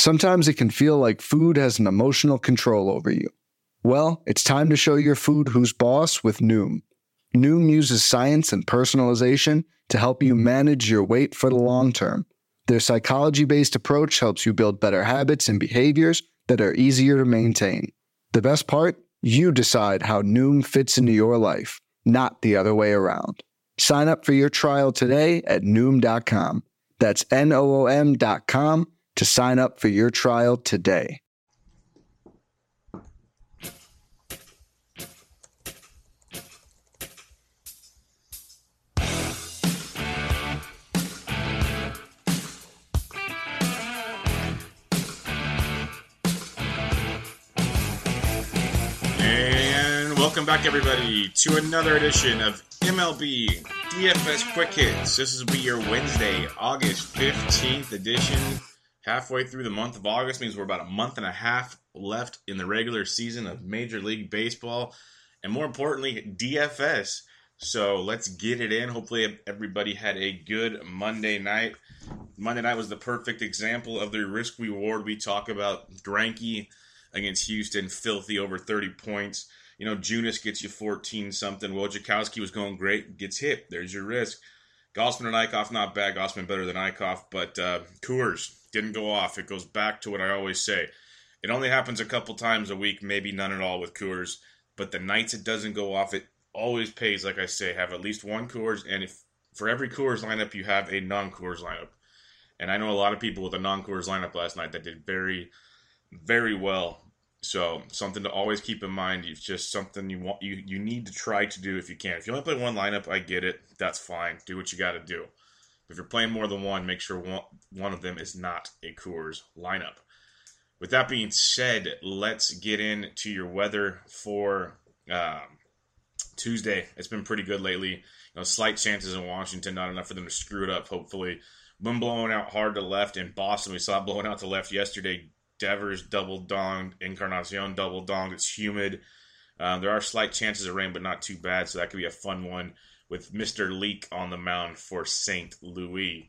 Sometimes it can feel like food has an emotional control over you. Well, it's time to show your food who's boss with Noom. Noom uses science and personalization to help you manage your weight for the long term. Their psychology-based approach helps you build better habits and behaviors that are easier to maintain. The best part? You decide how Noom fits into your life, not the other way around. Sign up for your trial today at Noom.com. That's Noom.com to sign up for your trial today. Welcome back, everybody, to another edition of MLB DFS Quick Hits. This will be your Wednesday, August 15th edition. Halfway through the month of August means we're about a month and a half left in the regular season of Major League Baseball, and more importantly, DFS. So let's get it in. Hopefully everybody had a good Monday night. Monday night was the perfect example of the risk-reward we talk about. Greinke against Houston, filthy over 30 points. You know, Junis gets you 14-something. Wojciechowski was going great, gets hit. There's your risk. Gausman and Eichhoff, not bad. Gausman better than Eichhoff, but Coors didn't go off. It goes back to what I always say. It only happens a couple times a week, maybe none at all with Coors, but the nights it doesn't go off, it always pays, like I say, have at least one Coors, and if for every Coors lineup, you have a non-Coors lineup. And I know a lot of people with a non-Coors lineup last night that did very, very well. So something to always keep in mind. It's just something you need to try to do if you can. If you only play one lineup, I get it. That's fine. Do what you got to do. If you're playing more than one, make sure one of them is not a Coors lineup. With that being said, let's get into your weather for Tuesday. It's been pretty good lately. You know, slight chances in Washington, not enough for them to screw it up, hopefully. Wind blowing out hard to left in Boston. We saw it blowing out to left yesterday. Devers double-donged, Encarnacion double-donged. It's humid. There are slight chances of rain, but not too bad, so that could be a fun one with Mr. Leak on the mound for St. Louis.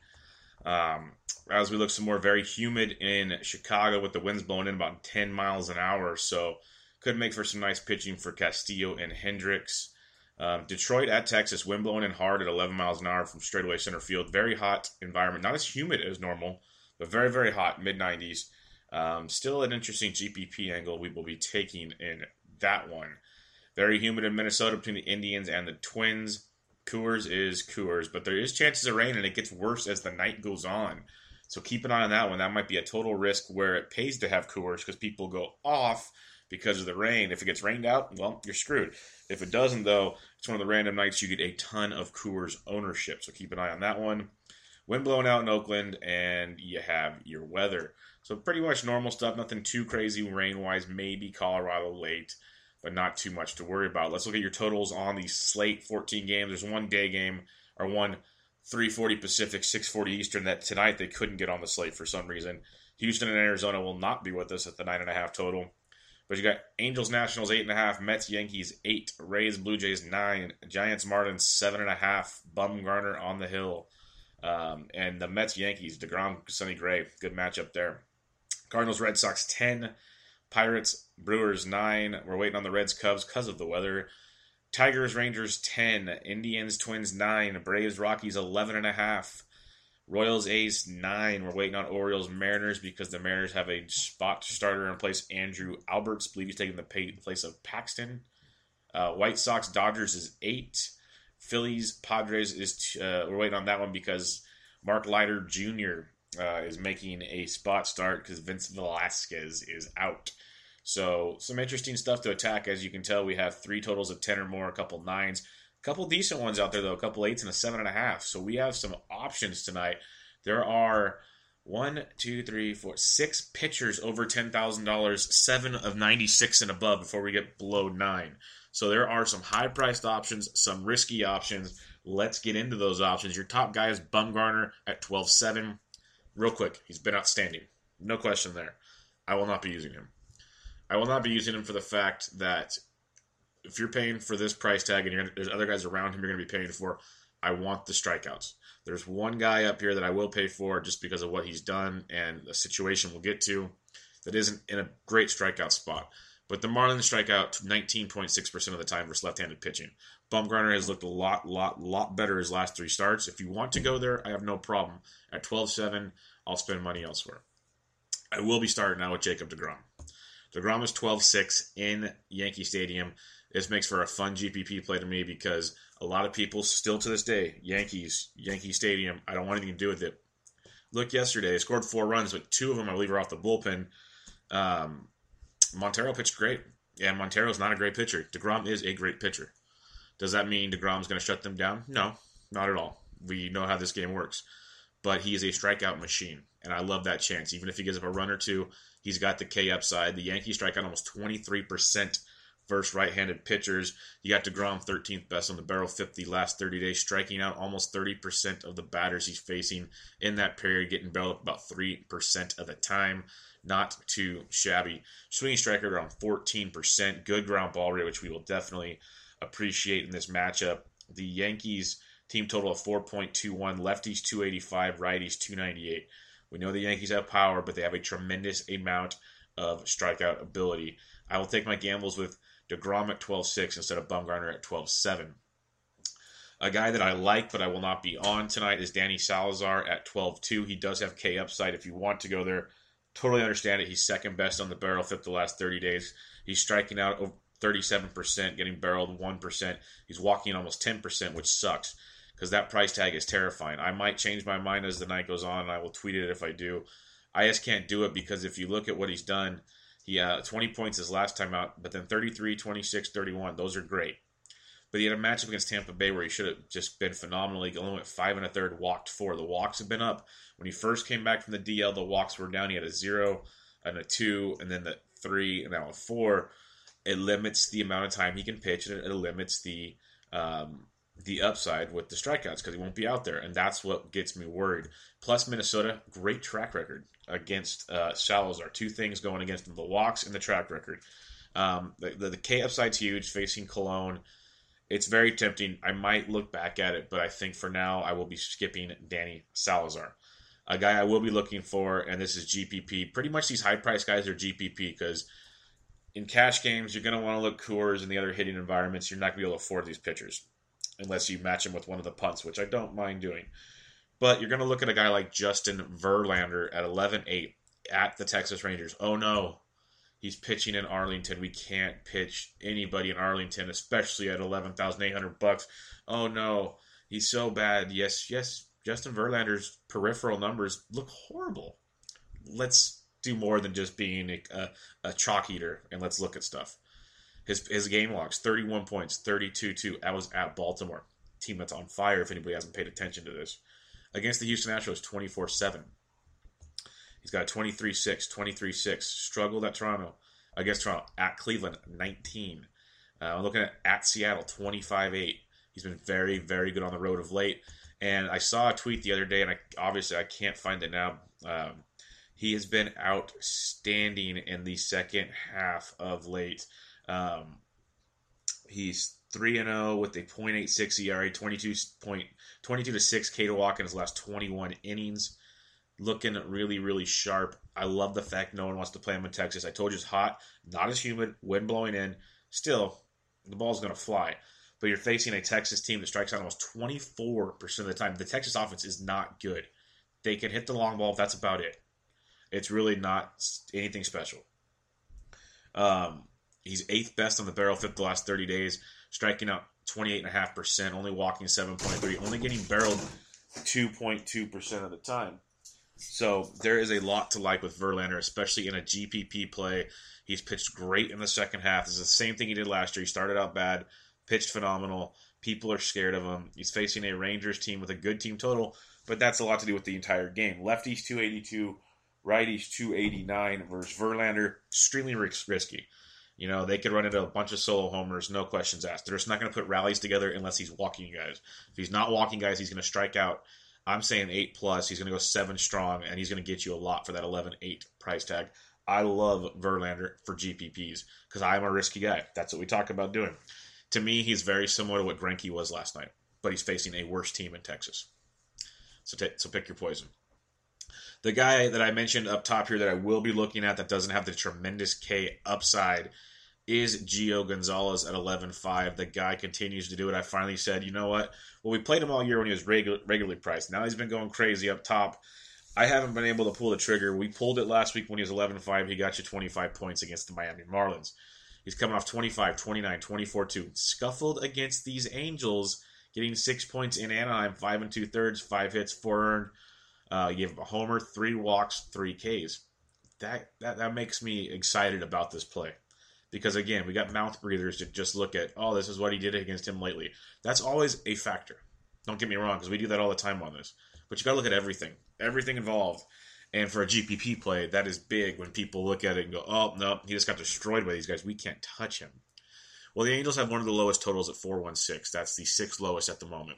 As we look some more, very humid in Chicago with the winds blowing in about 10 miles an hour, so could make for some nice pitching for Castillo and Hendricks. Detroit at Texas, wind blowing in hard at 11 miles an hour from straightaway center field. Very hot environment, not as humid as normal, but very, very hot, mid-90s. Still an interesting GPP angle we will be taking in that one. Very humid in Minnesota between the Indians and the Twins. Coors is Coors, but there is chances of rain, and it gets worse as the night goes on. So keep an eye on that one. That might be a total risk where it pays to have Coors because people go off because of the rain. If it gets rained out, well, you're screwed. If it doesn't, though, it's one of the random nights you get a ton of Coors ownership. So keep an eye on that one. Wind blowing out in Oakland, and you have your weather. So pretty much normal stuff, nothing too crazy rain-wise, maybe Colorado late, but not too much to worry about. Let's look at your totals on the slate, 14 games. There's one day game, or one 3:40 Pacific, 6:40 Eastern, that tonight they couldn't get on the slate for some reason. Houston and Arizona will not be with us at the 9.5 total. But you got Angels, Nationals, 8.5, Mets, Yankees, 8, Rays, Blue Jays, 9, Giants, Marlins, 7.5, Bumgarner on the hill. And the Mets, Yankees, DeGrom, Sonny Gray, good matchup there. Cardinals, Red Sox, 10. Pirates, Brewers, 9. We're waiting on the Reds, Cubs because of the weather. Tigers, Rangers, 10. Indians, Twins, 9. Braves, Rockies, 11.5. Royals, A's, 9. We're waiting on Orioles, Mariners because the Mariners have a spot starter in place. Andrew Alberts, believe he's taking the place of Paxton. White Sox, Dodgers is 8. Phillies, Padres is we're waiting on that one because Mark Leiter Jr. Is making a spot start because Vince Velasquez is out. So some interesting stuff to attack. As you can tell, we have 3 totals of 10 or more, a couple 9s, a couple decent ones out there though, a couple 8s and a 7.5. So we have some options tonight. There are 6 pitchers over $10,000, 7 of 96 and above before we get below 9. So there are some high-priced options, some risky options. Let's get into those options. Your top guy is Bumgarner at 12.7. Real quick, he's been outstanding. No question there. I will not be using him. I will not be using him for the fact that if you're paying for this price tag and there's other guys around him you're going to be paying for, I want the strikeouts. There's one guy up here that I will pay for just because of what he's done and the situation we'll get to that isn't in a great strikeout spot. But the Marlins strike out 19.6% of the time versus left-handed pitching. Bumgarner has looked a lot better his last 3 starts. If you want to go there, I have no problem. At 12-7, I'll spend money elsewhere. I will be starting now with Jacob deGrom. deGrom is 12-6 in Yankee Stadium. This makes for a fun GPP play to me because a lot of people still to this day, Yankee Stadium, I don't want anything to do with it. Look yesterday, they scored 4 runs, but 2 of them I believe are off the bullpen. Montero pitched great, and Montero's not a great pitcher. deGrom is a great pitcher. Does that mean deGrom's going to shut them down? No, not at all. We know how this game works. But he is a strikeout machine, and I love that chance. Even if he gives up a run or 2, he's got the K upside. The Yankees strike out almost 23% versus right-handed pitchers. You got deGrom 13th best on the barrel, 50 last 30 days, striking out almost 30% of the batters he's facing in that period, getting barreled up about 3% of the time. Not too shabby. Swinging strike rate around 14%. Good ground ball rate, which we will definitely appreciate in this matchup. The Yankees team total of 4.21, lefties 285, righties 298. We know the Yankees have power, but they have a tremendous amount of strikeout ability. I will take my gambles with deGrom at 12-6 instead of Bumgarner at 12-7. A guy that I like, but I will not be on tonight, is Danny Salazar at 12-2. He does have K upside if you want to go there. Totally understand it. He's second best on the barrel, 5th the last 30 days. He's striking out over 37%, getting barreled 1%. He's walking almost 10%, which sucks because that price tag is terrifying. I might change my mind as the night goes on, and I will tweet it if I do. I just can't do it because if you look at what he's done, he 20 points his last time out, but then 33, 26, 31. Those are great. But he had a matchup against Tampa Bay where he should have just been phenomenal. He only went 5 1/3, walked 4. The walks have been up. When he first came back from the DL, the walks were down. He had a 0 and a 2, and then the 3, and now a 4. It limits the amount of time he can pitch, and it limits the upside with the strikeouts because he won't be out there, and that's what gets me worried. Plus, Minnesota, great track record against Salazar. 2 things going against him, the walks and the track record. The K upside's huge, facing Cologne. It's very tempting. I might look back at it, but I think for now I will be skipping Danny Salazar. A guy I will be looking for, and this is GPP. Pretty much these high-priced guys are GPP because in cash games, you're going to want to look Coors and the other hitting environments. You're not going to be able to afford these pitchers unless you match them with one of the punts, which I don't mind doing. But you're going to look at a guy like Justin Verlander at 11-8 at the Texas Rangers. Oh, no. He's pitching in Arlington. We can't pitch anybody in Arlington, especially at $11,800. Oh no, he's so bad. Yes. Justin Verlander's peripheral numbers look horrible. Let's do more than just being a chalk eater, and let's look at stuff. His game logs: 31 points, 32-2. That was at Baltimore, team that's on fire. If anybody hasn't paid attention to this, against the Houston Astros, 24-7. He's got a 23-6, 23-6. Struggled at Toronto. Against Toronto. At Cleveland, 19. I'm looking at Seattle, 25-8. He's been very, very good on the road of late. And I saw a tweet the other day, and I can't find it now. He has been outstanding in the second half of late. He's 3-0 with a .86 ERA, 22-6 K to walk in his last 21 innings. Looking really, really sharp. I love the fact no one wants to play him in Texas. I told you it's hot, not as humid, wind blowing in. Still, the ball's going to fly. But you're facing a Texas team that strikes out almost 24% of the time. The Texas offense is not good. They can hit the long ball. That's about it. It's really not anything special. He's 8th best on the barrel, 5th the last 30 days, striking out 28.5%, only walking 7.3, only getting barreled 2.2% of the time. So there is a lot to like with Verlander, especially in a GPP play. He's pitched great in the second half. This is the same thing he did last year. He started out bad, pitched phenomenal. People are scared of him. He's facing a Rangers team with a good team total, but that's a lot to do with the entire game. Lefties 282, righties 289 versus Verlander. Extremely risky. You know, they could run into a bunch of solo homers, no questions asked. They're just not going to put rallies together unless he's walking guys. If he's not walking guys, he's going to strike out. I'm saying 8+. He's going to go 7 strong, and he's going to get you a lot for that 11-8 price tag. I love Verlander for GPPs because I'm a risky guy. That's what we talk about doing. To me, he's very similar to what Greinke was last night. but he's facing a worse team in Texas. So pick your poison. The guy that I mentioned up top here that I will be looking at that doesn't have the tremendous K upside is Gio Gonzalez at 11.5. The guy continues to do it. I finally said, you know what? Well, we played him all year when he was regularly priced. Now he's been going crazy up top. I haven't been able to pull the trigger. We pulled it last week when he was 11.5. He got you 25 points against the Miami Marlins. He's coming off 25, 29, 24-2. Scuffled against these Angels, getting 6 points in Anaheim, 5 2/3, 5 hits, 4 earned. You gave him a homer, 3 walks, 3 Ks. That makes me excited about this play. Because, again, we got mouth breathers to just look at, oh, this is what he did against him lately. That's always a factor. Don't get me wrong, because we do that all the time on this. But you got to look at everything involved. And for a GPP play, that is big when people look at it and go, oh, no, he just got destroyed by these guys. We can't touch him. Well, the Angels have one of the lowest totals at 4.16. That's the 6th lowest at the moment.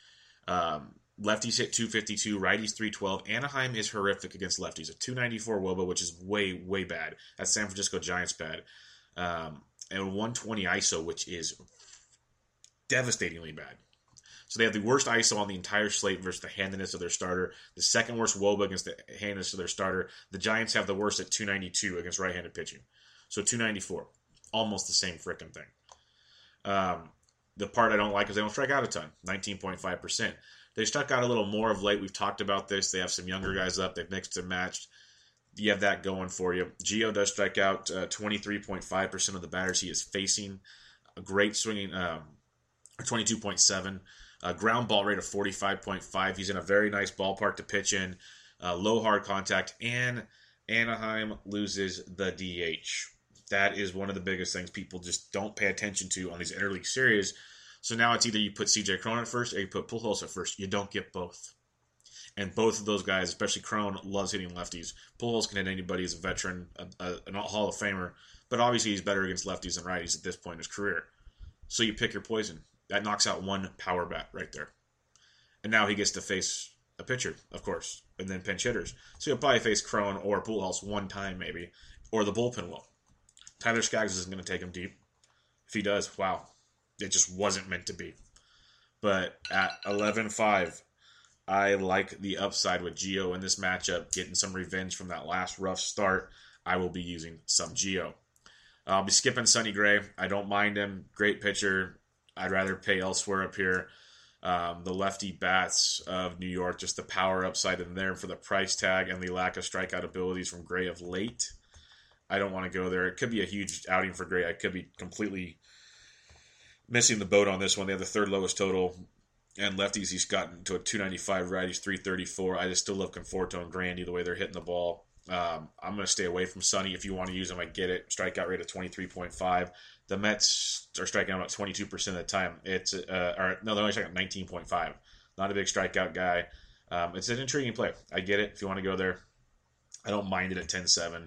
Lefties hit 252, righties 312. Anaheim is horrific against lefties. A 294 WOBA, which is way, way bad. That's San Francisco Giants bad. And 120 ISO, which is devastatingly bad. So they have the worst ISO on the entire slate versus the handedness of their starter. The second worst WOBA against the handedness of their starter. The Giants have the worst at 292 against right-handed pitching. So 294. Almost the same frickin' thing. The part I don't like is they don't strike out a ton. 19.5%. They struck out a little more of late. We've talked about this. They have some younger guys up. They've mixed and matched. You have that going for you. Gio does strike out 23.5% of the batters he is facing. A great swinging, 22.7%. Ground ball rate of 45.5. He's in a very nice ballpark to pitch in. Low hard contact. And Anaheim loses the DH. That is one of the biggest things people just don't pay attention to on these interleague series. So now it's either you put CJ Cron at first or you put Pujols at first. You don't get both. And both of those guys, especially Cron, loves hitting lefties. Pujols can hit anybody as a veteran, an Hall of Famer. But obviously he's better against lefties than righties at this point in his career. So you pick your poison. That knocks out one power bat right there. And now he gets to face a pitcher, of course, and then pinch hitters. So he'll probably face Cron or Pujols one time maybe, or the bullpen will. Tyler Skaggs isn't going to take him deep. If he does, wow. It just wasn't meant to be. But at 11.5, I like the upside with Gio in this matchup, getting some revenge from that last rough start. I will be using some Gio. I'll be skipping Sonny Gray. I don't mind him. Great pitcher. I'd rather pay elsewhere up here. The lefty bats of New York, just the power upside in there for the price tag and the lack of strikeout abilities from Gray of late. I don't want to go there. It could be a huge outing for Gray. I could be completely missing the boat on this one. They have the 3rd lowest total. And lefties, he's gotten to a 295, righties 334. I just still love Conforto and Grandy, the way they're hitting the ball. I'm going to stay away from Sonny. If you want to use him, I get it. Strikeout rate of 23.5. The Mets are striking out about 22% of the time. They're only striking out 19.5. Not a big strikeout guy. It's an intriguing play. I get it. If you want to go there, I don't mind it at 10-7.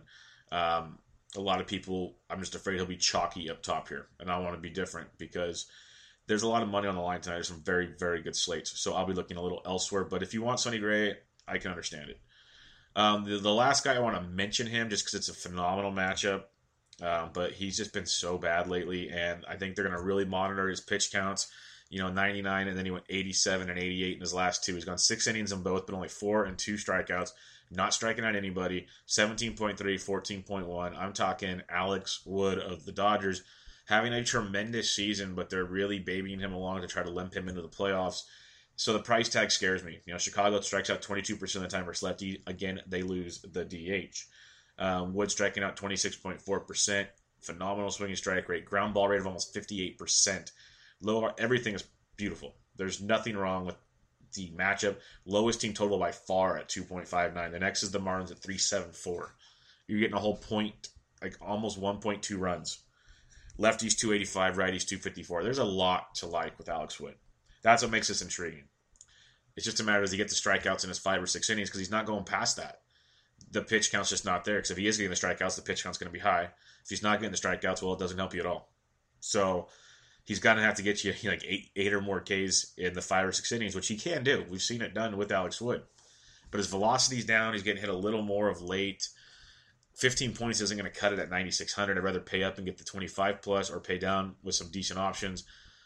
A lot of people, I'm just afraid he'll be chalky up top here. And I want to be different because there's a lot of money on the line tonight. There's some very, very good slates. So I'll be looking a little elsewhere. But if you want Sonny Gray, I can understand it. The last guy I want to mention him just because it's a phenomenal matchup. But he's just been so bad lately. And I think they're going to really monitor his pitch counts. 99, and then he went 87 and 88 in his last 2. He's gone 6 innings in both, but only 4 and 2 strikeouts. Not striking out anybody. 17.3, 14.1. I'm talking Alex Wood of the Dodgers having a tremendous season, but they're really babying him along to try to limp him into the playoffs. So the price tag scares me. Chicago strikes out 22% of the time versus lefty. Again, they lose the DH. Wood striking out 26.4%. Phenomenal swinging strike rate. Ground ball rate of almost 58%. Everything is beautiful. There's nothing wrong with the matchup. Lowest team total by far at 2.59. The next is the Marlins at 3.74. You're getting a whole point, like almost 1.2 runs. Lefties 285, righties 254. There's a lot to like with Alex Wood. That's what makes this intriguing. It's just a matter of does he get the strikeouts in his 5 or 6 innings because he's not going past that. The pitch count's just not there because if he is getting the strikeouts, the pitch count's going to be high. If he's not getting the strikeouts, well, it doesn't help you at all. So he's going to have to get you like eight or more Ks in the 5 or 6 innings, which he can do. We've seen it done with Alex Wood. But his velocity's down. He's getting hit a little more of late. 15 points isn't going to cut it at 9,600. I'd rather pay up and get the 25 plus or pay down with some decent options.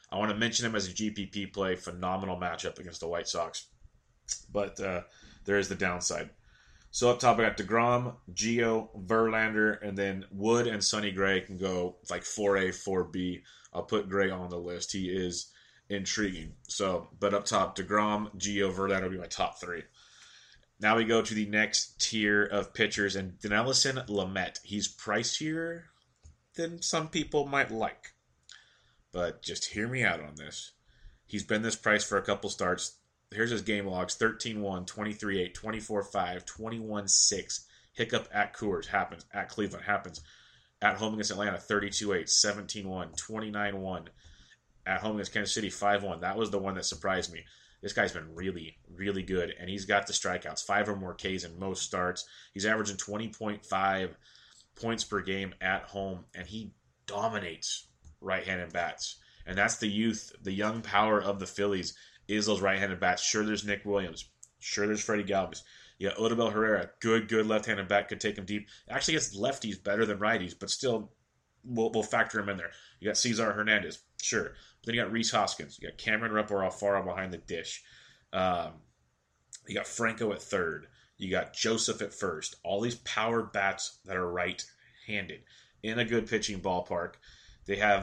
I want to mention him as a GPP play. Phenomenal matchup against the White Sox. But there is the downside. So up top, I got DeGrom, Gio, Verlander, and then Wood and Sonny Gray can go like 4A, 4B. I'll put Gray on the list. He is intriguing. So, but up top, DeGrom, Gio, Verlander will be my top three. Now we go to the next tier of pitchers, and Dinelson Lamet. He's pricier than some people might like. But just hear me out on this. He's been this price for a couple starts. Here's his game logs: 13-1, 23-8, 24-5, 21-6. Hiccup at Coors happens. At Cleveland happens. At home against Atlanta, 32-8, 17-1, 29-1. At home against Kansas City, 5-1. That was the one that surprised me. This guy's been really, really good, and he's got the strikeouts, 5 or more Ks in most starts. He's averaging 20.5 points per game at home, and he dominates right-handed bats. And that's the youth, the young power of the Phillies is those right-handed bats. Sure, there's Nick Williams. Sure, there's Freddie Galvis. You got Odubel Herrera, good left-handed bat, could take him deep. Actually gets lefties better than righties, but still, we'll factor him in there. You got Cesar Hernandez, sure. But then you got Rhys Hoskins. You got Cameron Rupp or Alfaro behind the dish. You got Franco at third. You got Joseph at first. All these power bats that are right-handed in a good pitching ballpark. They have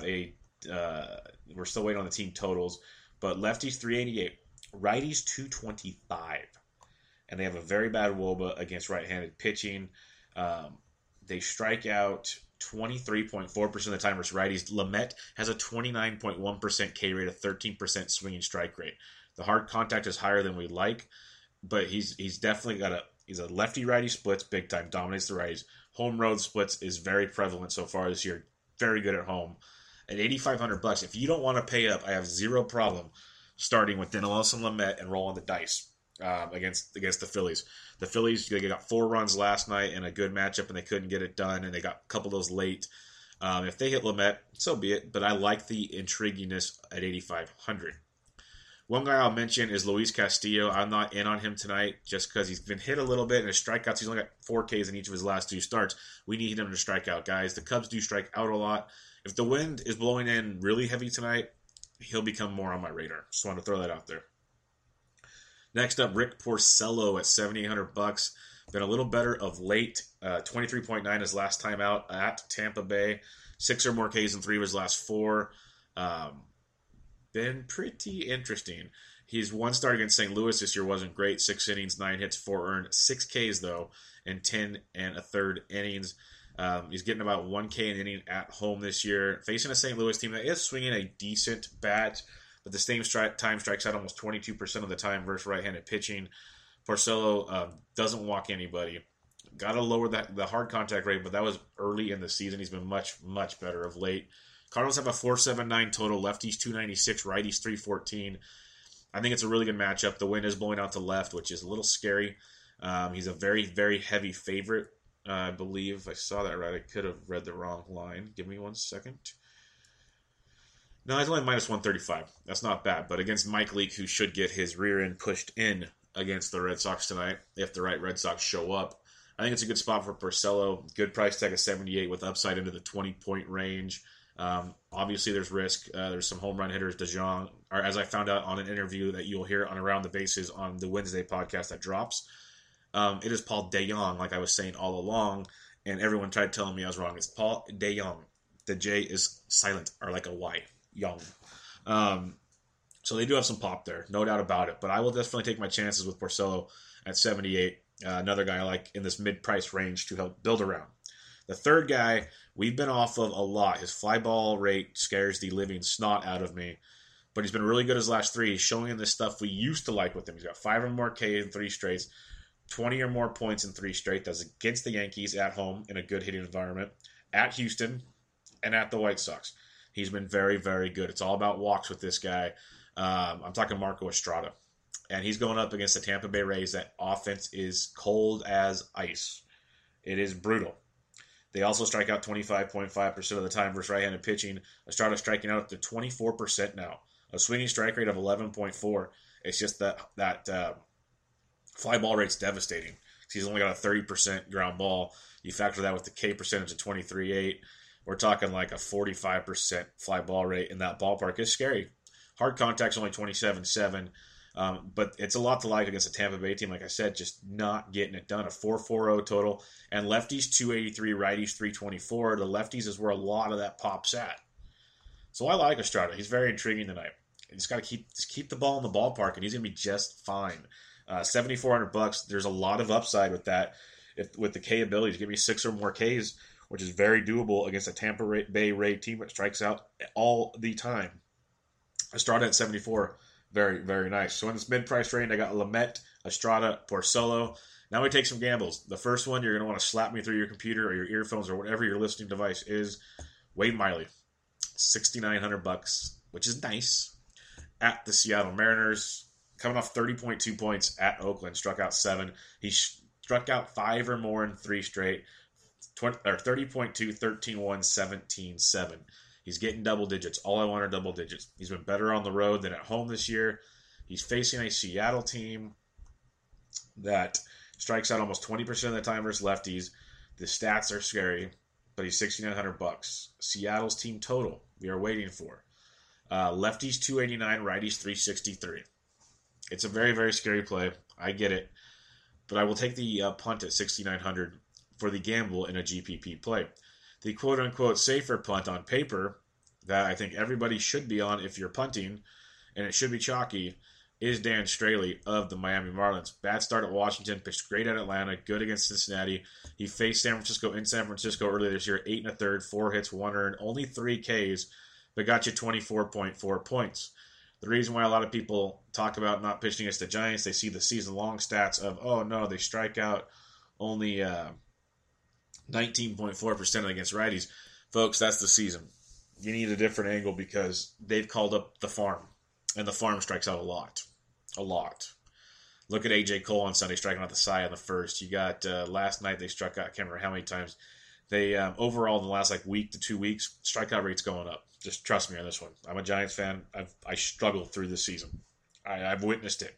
we're still waiting on the team totals, but lefties 388, righties 225. And they have a very bad WOBA against right-handed pitching. They strike out 23.4% of the time versus righties. Lamet has a 29.1% K rate, a 13% swinging strike rate. The hard contact is higher than we like, but he's definitely he's a lefty-righty splits big time, dominates the righties. Home road splits is very prevalent so far this year. Very good at home. At $8,500, if you don't want to pay up, I have zero problem starting with Dinelson Lamet and rolling the dice against the Phillies. The Phillies, they got 4 runs last night in a good matchup, and they couldn't get it done, and they got a couple of those late. If they hit Lamet, so be it, but I like the intriguiness at $8,500. One guy I'll mention is Luis Castillo. I'm not in on him tonight just because he's been hit a little bit, and his strikeouts, he's only got 4 Ks in each of his last 2 starts. We need him to strike out, guys. The Cubs do strike out a lot. If the wind is blowing in really heavy tonight, he'll become more on my radar. Just want to throw that out there. Next up, Rick Porcello at $7,800. Been a little better of late. 23.9 his last time out at Tampa Bay. 6 or more Ks in 3 of his last 4. Been pretty interesting. His one start against St. Louis this year wasn't great. 6 innings, 9 hits, 4 earned. 6 Ks, though, in 10 1/3 innings. He's getting about 1 K an inning at home this year. Facing a St. Louis team that is swinging a decent bat, but the same time strikes out almost 22% of the time versus right-handed pitching. Porcello doesn't walk anybody. Got to lower the hard contact rate, but that was early in the season. He's been much, much better of late. Cardinals have a 4.79 total. Lefties 296, righties 314. I think it's a really good matchup. The wind is blowing out to left, which is a little scary. He's a very, very heavy favorite. I believe I saw that right. I could have read the wrong line. Give me 1 second. No, he's only minus 135. That's not bad. But against Mike Leake, who should get his rear end pushed in against the Red Sox tonight, if the right Red Sox show up, I think it's a good spot for Porcello. Good price tag of 78 with upside into the 20-point range. Obviously, there's risk. There's some home run hitters. DeJong, or as I found out on an interview that you'll hear on Around the Bases on the Wednesday podcast that drops, it is Paul DeJong, like I was saying all along, and everyone tried telling me I was wrong. It's Paul DeJong. The J is silent, or like a Y. Young. So they do have some pop there, no doubt about it. But I will definitely take my chances with Porcello at 78. Another guy I like in this mid-price range to help build around. The third guy we've been off of a lot. His fly ball rate scares the living snot out of me. But he's been really good his last 3. He's showing in this stuff we used to like with him. He's got 5 or more K in 3 straights. 20 or more points in 3 straight. That's against the Yankees at home in a good hitting environment, at Houston, and at the White Sox. He's been very, very good. It's all about walks with this guy. I'm talking Marco Estrada. And he's going up against the Tampa Bay Rays. That offense is cold as ice. It is brutal. They also strike out 25.5% of the time versus right-handed pitching. Estrada striking out up to 24% now. A swinging strike rate of 11.4. It's just that fly ball rate's devastating. He's only got a 30% ground ball. You factor that with the K percentage of 23.8. We're talking like a 45% fly ball rate in that ballpark. It's scary. Hard contact's only 27.7. But it's a lot to like against a Tampa Bay team, like I said, just not getting it done. A 4.40 total. And lefties 283, righties 324. The lefties is where a lot of that pops at. So I like Estrada. He's very intriguing tonight. You just got to keep the ball in the ballpark, and he's going to be just fine. $7,400. There's a lot of upside with that. With the K abilities, give me 6 or more Ks, which is very doable against a Tampa Bay Ray team that strikes out all the time. Estrada at 74. Very, very nice. So in this mid-price range, I got Lamet, Estrada, Porcello. Now we take some gambles. The first one, you're going to want to slap me through your computer or your earphones or whatever your listening device is. Wade Miley, $6,900, which is nice. At the Seattle Mariners, coming off 30.2 points at Oakland, struck out 7. He struck out 5 or more in 3 straight. 30.2, 13-1, 17-7. He's getting double digits. All I want are double digits. He's been better on the road than at home this year. He's facing a Seattle team that strikes out almost 20% of the time versus lefties. The stats are scary, but he's $6,900. Seattle's team total we are waiting for. Lefties 289, righties 363. It's a very, very scary play. I get it. But I will take the punt at $6,900 for the gamble in a GPP play. The quote-unquote safer punt on paper that I think everybody should be on if you're punting, and it should be chalky, is Dan Straley of the Miami Marlins. Bad start at Washington, pitched great at Atlanta, good against Cincinnati. He faced San Francisco in San Francisco earlier this year, 8 1/3, 4 hits, 1 earned, only 3 Ks, but got you 24.4 points. The reason why a lot of people talk about not pitching against the Giants, they see the season-long stats of, oh no, they strike out only 19.4% against righties. Folks, that's the season. You need a different angle because they've called up the farm, and the farm strikes out a lot. A lot. Look at A.J. Cole on Sunday striking out the side on the first. You got last night they struck out, I can't remember how many times. They overall in the last week to 2 weeks, strikeout rate's going up. Just trust me on this one. I'm a Giants fan. I struggled through this season. I've witnessed it.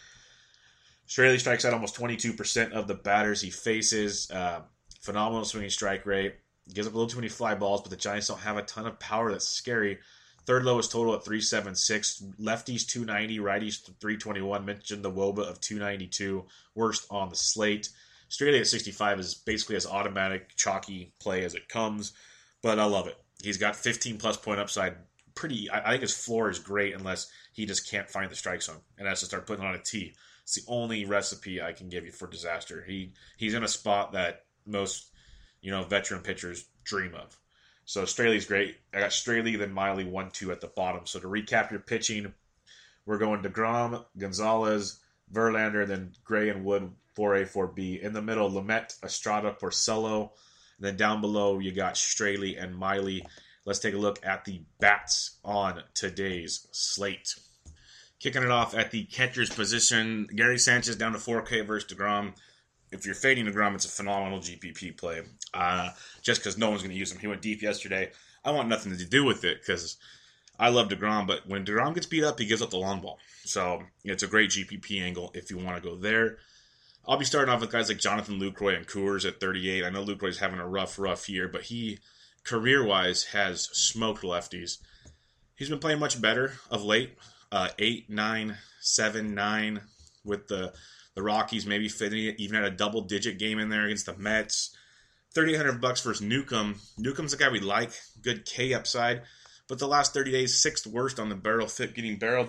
Straley strikes out almost 22% of the batters he faces. Phenomenal swinging strike rate. Gives up a little too many fly balls, but the Giants don't have a ton of power. That's scary. Third lowest total at 376. Lefties 290, righties 321. Mentioned the WOBA of 292. Worst on the slate. Straley at 65 is basically as automatic, chalky play as it comes, but I love it. He's got 15-plus point upside. I think his floor is great unless he just can't find the strike zone and has to start putting on a tee. It's the only recipe I can give you for disaster. He's in a spot that most veteran pitchers dream of. So Straley's great. I got Straley, then Miley 1-2 at the bottom. So to recap your pitching, we're going DeGrom, Gonzalez, Verlander, then Gray and Wood 4A, 4B. In the middle, Lamet, Estrada, Porcello. And then down below, you got Straley and Miley. Let's take a look at the bats on today's slate. Kicking it off at the catcher's position, Gary Sanchez down to 4K versus DeGrom. If you're fading DeGrom, it's a phenomenal GPP play. Just because no one's going to use him. He went deep yesterday. I want nothing to do with it because I love DeGrom, but when DeGrom gets beat up, he gives up the long ball. So it's a great GPP angle if you want to go there. I'll be starting off with guys like Jonathan Lucroy and Coors at 38. I know Lucroy's having a rough year, but he, career-wise, has smoked lefties. He's been playing much better of late. 8, 9, 7, 9 with the Rockies, maybe fitting it. Even had a double-digit game in there against the Mets. $3,800 versus Newcomb. Newcomb's a guy we like. Good K upside. But the last 30 days, 6th worst on the barrel fit, getting barreled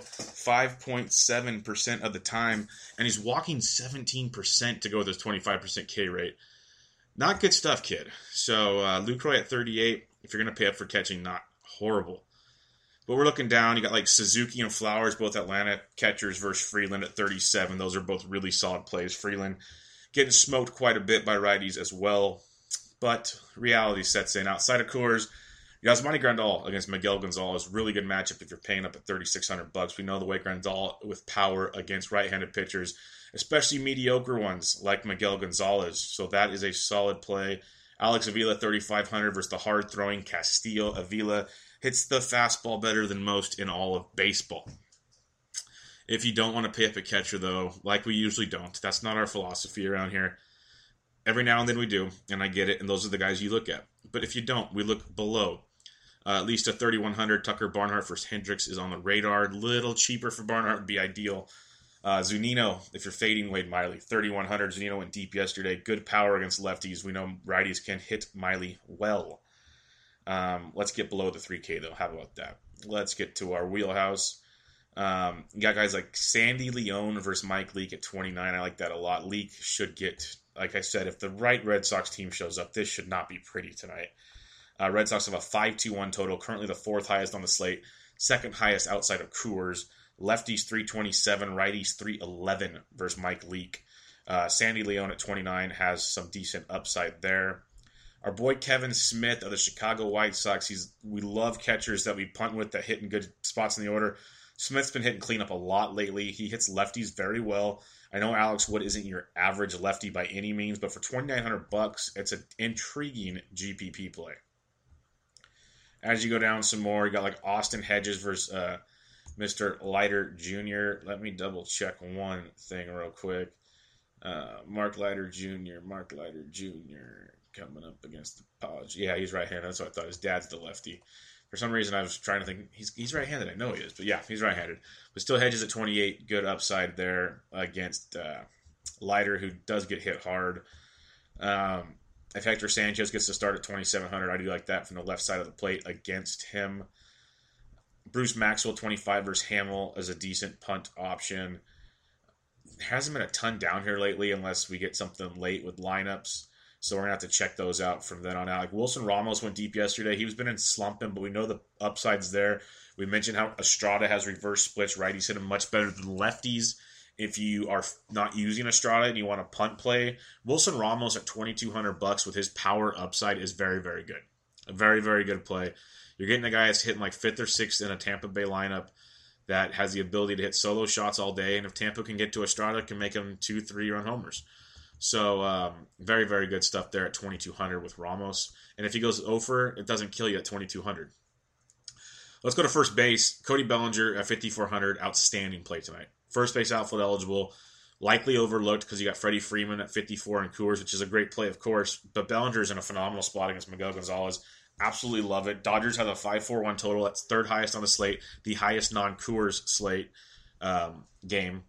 5.7% of the time. And he's walking 17% to go with his 25% K rate. Not good stuff, kid. So Lucroy at 38, if you're going to pay up for catching, not horrible. But we're looking down. You got like Suzuki and Flowers, both Atlanta catchers versus Freeland at 37. Those are both really solid plays. Freeland getting smoked quite a bit by righties as well. But reality sets in. Outside of Coors, Yasmani Grandal against Miguel Gonzalez. Really good matchup if you're paying up at $3,600. We know the way Grandal with power against right-handed pitchers, especially mediocre ones like Miguel Gonzalez. So that is a solid play. Alex Avila, $3,500 versus the hard-throwing Castillo. Avila hits the fastball better than most in all of baseball. If you don't want to pay up a catcher, though, like we usually don't, that's not our philosophy around here. Every now and then we do, and I get it, and those are the guys you look at. But if you don't, we look below. At least a 3,100 Tucker Barnhart versus Hendricks is on the radar. Little cheaper for Barnhart would be ideal. Zunino, if you're fading Wade Miley, 3,100. Zunino went deep yesterday. Good power against lefties. We know righties can hit Miley well. Let's get below the 3K, though. How about that? Let's get to our wheelhouse. You got guys like Sandy Leone versus Mike Leake at 29. I like that a lot. Leake should get, like I said, if the right Red Sox team shows up, this should not be pretty tonight. Red Sox have a 5-2-1 total, currently the fourth highest on the slate, second highest outside of Coors. Lefties 327, righties 311 versus Mike Leake. Sandy Leone at 29 has some decent upside there. Our boy Kevin Smith of the Chicago White Sox, we love catchers that we punt with that hit in good spots in the order. Smith's been hitting cleanup a lot lately. He hits lefties very well. I know Alex Wood isn't your average lefty by any means, but for $2,900, it's an intriguing GPP play. As you go down some more, you got like Austin Hedges versus Mr. Leiter Jr. Let me double check one thing real quick. Mark Leiter Jr. coming up against the Podge. Yeah, he's right-handed. That's what I thought. His dad's the lefty. For some reason, I was trying to think he's right-handed. I know he is, but yeah, he's right-handed. But still, Hedges at 28, good upside there against Leiter, who does get hit hard. If Hector Sanchez gets to start at 2,700, I do like that from the left side of the plate against him. Bruce Maxwell, 25 versus Hamill is a decent punt option. There hasn't been a ton down here lately unless we get something late with lineups. So we're going to have to check those out from then on out. Like Wilson Ramos went deep yesterday. He's been in slumping, but we know the upside's there. We mentioned how Estrada has reverse splits. Righties hit him much better than lefties. If you are not using Estrada and you want a punt play, Wilson Ramos at $2,200 with his power upside is very, very good. A very, very good play. You're getting a guy that's hitting like 5th or 6th in a Tampa Bay lineup that has the ability to hit solo shots all day. And if Tampa can get to Estrada, can make him 2-3 run homers. So very, very good stuff there at 2,200 with Ramos. And if he goes over, it doesn't kill you at 2,200. Let's go to first base. Cody Bellinger at 5,400. Outstanding play tonight. First base outfield eligible. Likely overlooked because you got Freddie Freeman at 54 in Coors, which is a great play, of course. But Bellinger's in a phenomenal spot against Miguel Gonzalez. Absolutely love it. Dodgers have a 5-4-1 total. That's third highest on the slate. The highest non-Coors slate game.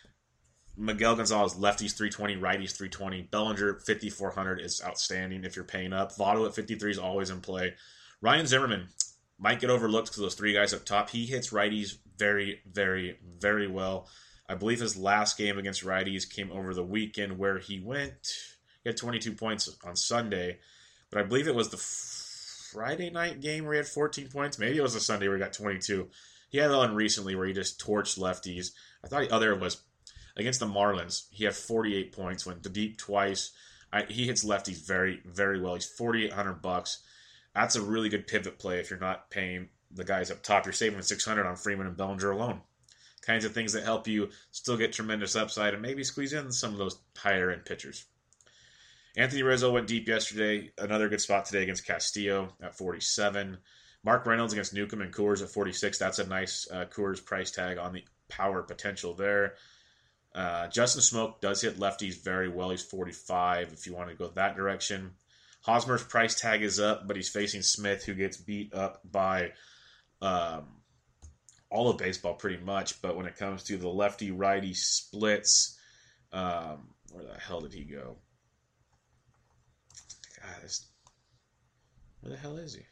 Miguel Gonzalez, lefties 320, righties 320. Bellinger 5,400 is outstanding if you're paying up. Votto at 53 is always in play. Ryan Zimmerman might get overlooked because those three guys up top. He hits righties very, very, very well. I believe his last game against righties came over the weekend where he had 22 points on Sunday. But I believe it was the Friday night game where he had 14 points. Maybe it was the Sunday where he got 22. He had one recently where he just torched lefties. I thought the other was against the Marlins. He had 48 points, went deep twice. He hits lefties very, very well. He's $4,800. That's a really good pivot play if you're not paying the guys up top. You're saving $600 on Freeman and Bellinger alone. Kinds of things that help you still get tremendous upside and maybe squeeze in some of those higher end pitchers. Anthony Rizzo went deep yesterday. Another good spot today against Castillo at 47. Mark Reynolds against Newcomb and Coors at 46. That's a nice Coors price tag on the power potential there. Justin Smoke does hit lefties very well. He's 45 if you want to go that direction. Hosmer's price tag is up, but he's facing Smith, who gets beat up by all of baseball pretty much. But when it comes to the lefty-righty splits, where the hell did he go? God, where the hell is he?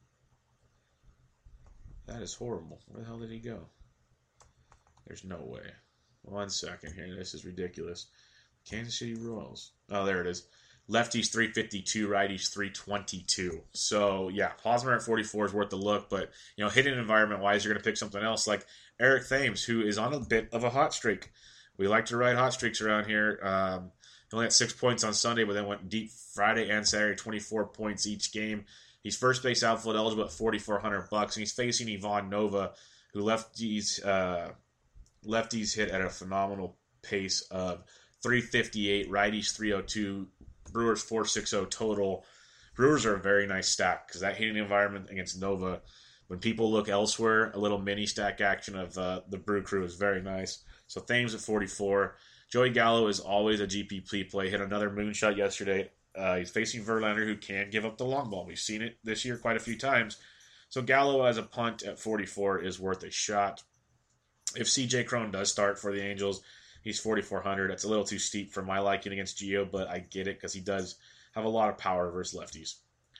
That is horrible. Where the hell did he go? There's no way. 1 second here. This is ridiculous. Kansas City Royals. Oh, there it is. Lefties 352, righties 322. So, yeah, Hosmer at 44 is worth the look. But, hitting environment-wise, you're going to pick something else like Eric Thames, who is on a bit of a hot streak. We like to ride hot streaks around here. He only had 6 points on Sunday, but then went deep Friday and Saturday, 24 points each game. He's first base outfield eligible at $4,400, and he's facing Ivan Nova, who lefties hit at a phenomenal pace of 358, righties 302, Brewers 460 total. Brewers are a very nice stack because that hitting environment against Nova, when people look elsewhere, a little mini stack action of the Brew Crew is very nice. So Thames at 44. Joey Gallo is always a GPP play. Hit another moonshot yesterday He's facing Verlander, who can give up the long ball. We've seen it this year quite a few times. So Gallo as a punt at 44 is worth a shot. If CJ Cron does start for the Angels, he's 4,400. That's a little too steep for my liking against Gio, but I get it because he does have a lot of power versus lefties.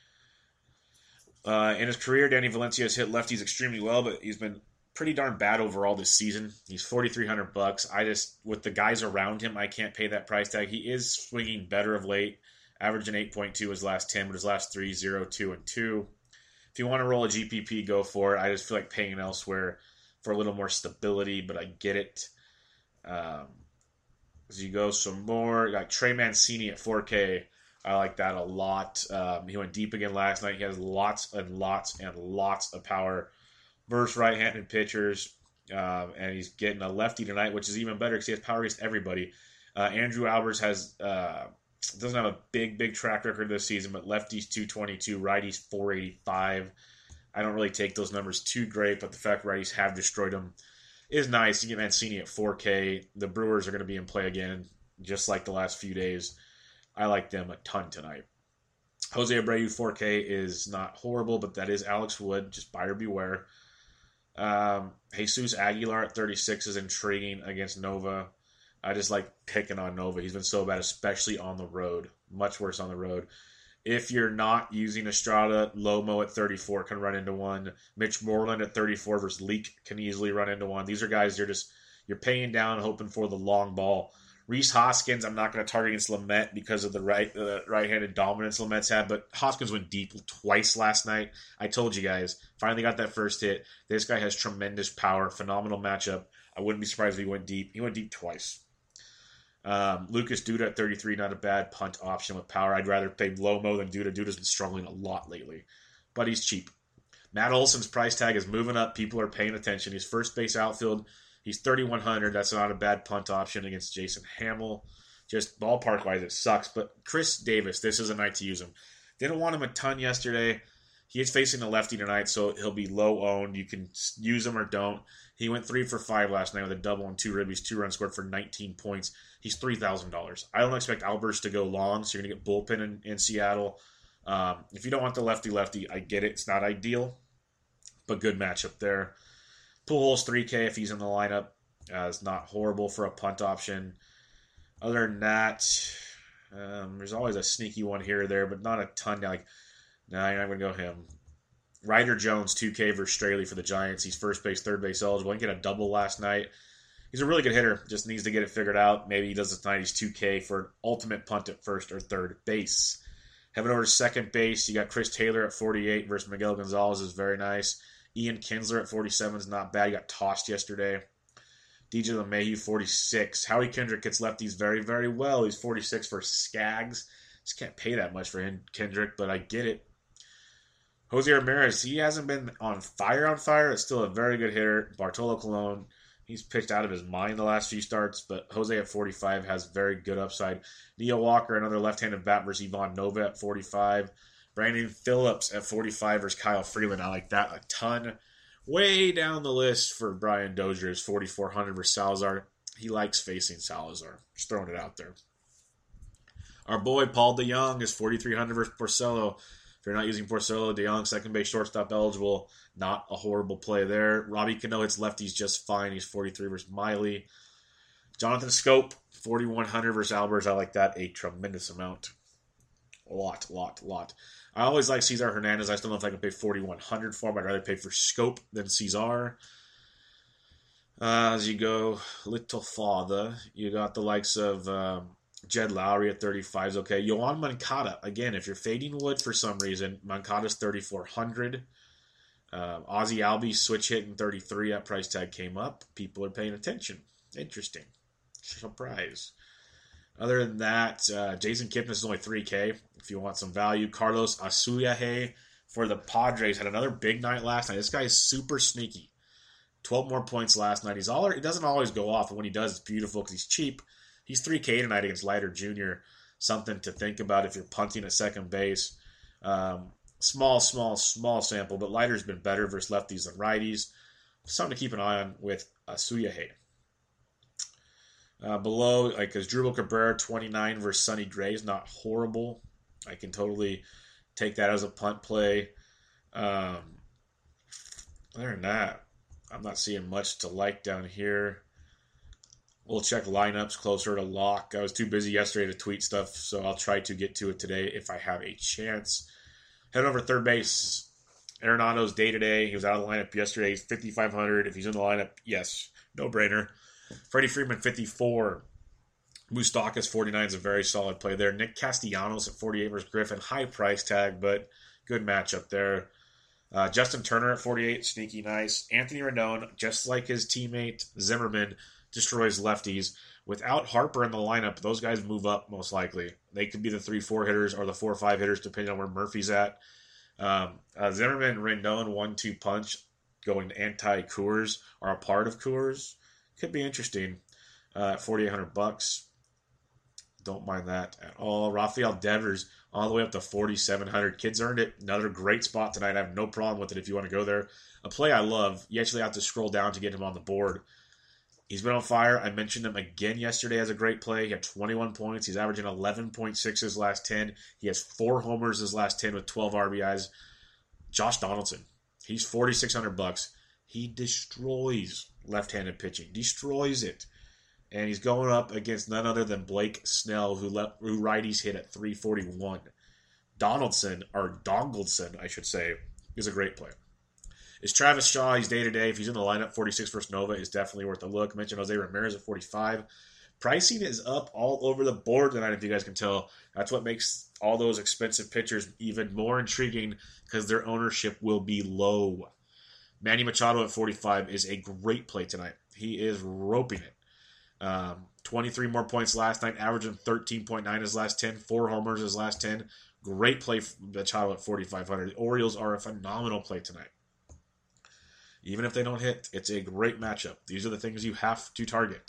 In his career, Danny Valencia has hit lefties extremely well, but he's been pretty darn bad overall this season. He's $4,300. I just, with the guys around him, I can't pay that price tag. He is swinging better of late, averaging 8.2 his last 10, but his last 3, 0, 2, and 2. If you want to roll a GPP, go for it. I just feel like paying elsewhere for a little more stability, but I get it. As you go some more, like Trey Mancini at 4K. I like that a lot. He went deep again last night. He has lots and lots and lots of power versus right-handed pitchers. And he's getting a lefty tonight, which is even better because he has power against everybody. Andrew Albers doesn't have a big track record this season, but lefties 222, righties 485. I don't really take those numbers too great, but the fact righties have destroyed them is nice. You get Mancini at 4K. The Brewers are going to be in play again, just like the last few days. I like them a ton tonight. Jose Abreu 4K is not horrible, but that is Alex Wood. Just buyer beware. Jesus Aguilar at 36 is intriguing against Nova. I just like picking on Nova. He's been so bad, especially on the road. Much worse on the road. If you're not using Estrada, Lomo at 34 can run into one. Mitch Moreland at 34 versus Leak can easily run into one. These are guys you're paying down, hoping for the long ball. Rhys Hoskins, I'm not going to target against Lamet because of the right-handed dominance Lamet's had, but Hoskins went deep twice last night. I told you guys, finally got that first hit. This guy has tremendous power, phenomenal matchup. I wouldn't be surprised if he went deep. He went deep twice. Lucas Duda at 33, not a bad punt option with power. I'd rather pay Lomo than Duda. Duda's been struggling a lot lately, but he's cheap. Matt Olson's price tag is moving up. People are paying attention. He's first base outfield. He's 3,100. That's not a bad punt option against Jason Hamill. Just ballpark-wise, it sucks. But Chris Davis, this is a night to use him. Didn't want him a ton yesterday. He is facing a lefty tonight, so he'll be low-owned. You can use him or don't. He went 3 for 5 last night with a double and 2 ribbies, 2 runs scored for 19 points. He's $3,000. I don't expect Albers to go long, so you're going to get bullpen in Seattle. If you don't want the lefty, I get it. It's not ideal, but good matchup there. Pujols 3K if he's in the lineup. It's not horrible for a punt option. Other than that, there's always a sneaky one here or there, but not a ton. You're not going to go him. Ryder Jones 2K versus Straley for the Giants. He's first base, third base eligible. He get a double last night. He's a really good hitter. Just needs to get it figured out. Maybe he does this tonight. He's 2K for an ultimate punt at first or third base. Heading over to second base, you got Chris Taylor at 48 versus Miguel Gonzalez is very nice. Ian Kinsler at 47 is not bad. He got tossed yesterday. DJ LeMahieu, 46. Howie Kendrick gets lefties very, very well. He's 46 for Skaggs. Just can't pay that much for him, Kendrick, but I get it. Jose Ramirez, he hasn't been on fire. It's still a very good hitter. Bartolo Colon, he's pitched out of his mind the last few starts, but Jose at 45 has very good upside. Neil Walker, another left-handed bat versus Ivan Nova at 45. Brandon Phillips at 45 versus Kyle Freeland. I like that a ton. Way down the list for Brian Dozier is 4,400 versus Salazar. He likes facing Salazar. Just throwing it out there. Our boy Paul DeJong is 4,300 versus Porcello. If you're not using Porcello, DeJong, second base shortstop eligible. Not a horrible play there. Robbie Cano hits lefties just fine. He's 43 versus Miley. Jonathan Scope, 4,100 versus Albers. I like that a tremendous amount. A lot. I always like Cesar Hernandez. I still don't know if I can pay 4,100 for him. I'd rather pay for Scope than Cesar. As you go little farther, you got the likes of Jed Lowry at 35 is okay. Yoan Moncada, again, if you're fading Wood for some reason, Moncada's 3,400. Ozzy Albies switch hitting 33. That price tag came up. People are paying attention. Interesting. Surprise. Other than that, Jason Kipnis is only 3K if you want some value. Carlos Asuaje for the Padres had another big night last night. This guy is super sneaky. 12 more points last night. He doesn't always go off, and when he does, it's beautiful because he's cheap. He's 3K tonight against Leiter Jr. Something to think about if you're punting at second base. Small sample, but Leiter's been better versus lefties than righties. Something to keep an eye on with Asuaje. Below, like Asdrubal Cabrera, 29 versus Sonny Gray is not horrible. I can totally take that as a punt play. Um, Other than that, I'm not seeing much to like down here. We'll check lineups closer to lock. I was too busy yesterday to tweet stuff, so I'll try to get to it today if I have a chance. Head over to third base. Arenado's day to day. He was out of the lineup yesterday. He's 5,500. If he's in the lineup, yes, no brainer. Freddie Freeman, 54. Moustakas, 49 is a very solid play there. Nick Castellanos at 48 versus Griffin. High price tag, but good matchup there. Justin Turner at 48, sneaky nice. Anthony Rendon, just like his teammate Zimmerman, destroys lefties. Without Harper in the lineup, those guys move up most likely. They could be the 3-4 hitters or the 4-5 hitters, depending on where Murphy's at. Zimmerman, Rendon, 1-2 punch going anti-Coors are a part of Coors. Could be interesting. At $4,800. Don't mind that at all. Rafael Devers all the way up to 4,700. Kids earned it. Another great spot tonight. I have no problem with it if you want to go there. A play I love. You actually have to scroll down to get him on the board. He's been on fire. I mentioned him again yesterday as a great play. He had 21 points. He's averaging 11.6 his last 10. He has 4 homers his last 10 with 12 RBIs. Josh Donaldson. He's $4,600. He destroys left-handed pitching. Destroys it. And he's going up against none other than Blake Snell, who righties hit at 341. Donaldson, I should say, is a great player. Is Travis Shaw, he's day-to-day. If he's in the lineup, 46 versus Nova is definitely worth a look. I mentioned Jose Ramirez at 45. Pricing is up all over the board tonight, if you guys can tell. That's what makes all those expensive pitchers even more intriguing because their ownership will be low. Manny Machado at 45 is a great play tonight. He is roping it. 23 more points last night, averaging 13.9 his last 10, 4 homers his last 10. Great play for Machado at 4,500. The Orioles are a phenomenal play tonight. Even if they don't hit, it's a great matchup. These are the things you have to target.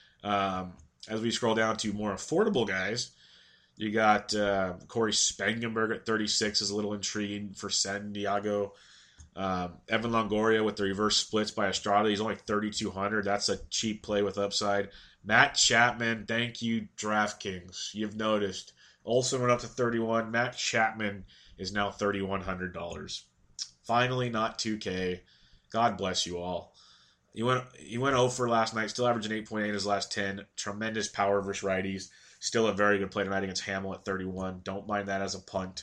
As we scroll down to more affordable guys, you got Corey Spangenberg at 36 is a little intriguing for San Diego. Evan Longoria with the reverse splits by Estrada. He's only 3,200. That's a cheap play with upside. Matt Chapman, thank you, DraftKings. You've noticed. Olsen went up to 31. Matt Chapman is now $3,100. Finally, not 2K. God bless you all. He went 0 for last night, still averaging 8.8 his last 10. Tremendous power versus righties. Still a very good play tonight against Hamill at 31. Don't mind that as a punt.